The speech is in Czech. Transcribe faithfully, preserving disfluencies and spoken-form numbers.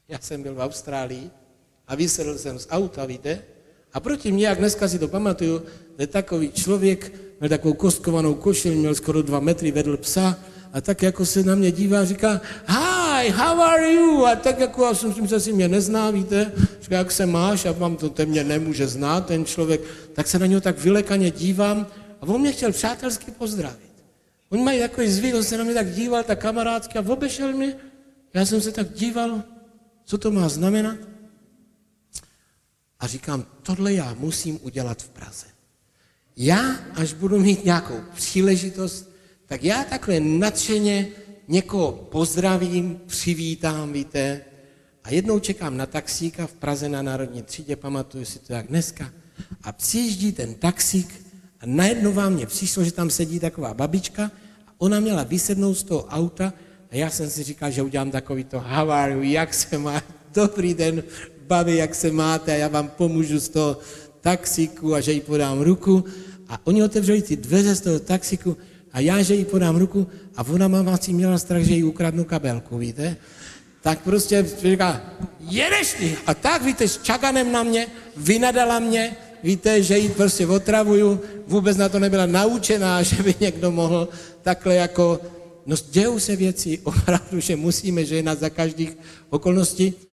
Já jsem byl v Austrálii a vysedl jsem z auta, víte? A proti mně, jak dneska si to pamatuju, je takový člověk, měl takovou kostkovanou košili, měl skoro dva metry, vedl psa a tak jako se na mě dívá a říká, hi, how are you? A tak jako, já jsem si si mě nezná, víte? Říká, jak se máš? A vám to ten mě nemůže znát, ten člověk. Tak se na něho tak vylekaně dívám a on mě chtěl přátelsky pozdravit. Oni mají takový zvyk, on se na mě tak díval, tak kamarádsky a obešel mě. Já jsem se tak díval, co to má znamenat. A říkám, tohle já musím udělat v Praze. Já, až budu mít nějakou příležitost, tak já takhle nadšeně někoho pozdravím, přivítám, víte. A jednou čekám na taxíka v Praze na Národní třídě, pamatuju si to jak dneska. A přijíždí ten taxík a najednou vám mě přišlo, že tam sedí taková babička a ona měla vysednout z toho auta a já jsem si říkal, že udělám takový to how are you, jak se má, dobrý den, babi, jak se máte a já vám pomůžu z toho taxíku a že jí podám ruku. A oni otevřeli ty dveře z toho taxíku a já, že jí podám ruku a ona máma si měla strach, že jí ukradnu kabelku, víte. Tak prostě říká, jedeš ty. A tak, víte, s čaganem na mě, vynadala mě, víte, že jí prostě otravuju, vůbec na to nebyla naučená, že by někdo mohl takhle jako, no dějou se věci, opravdu, že musíme ženat za každých okolností.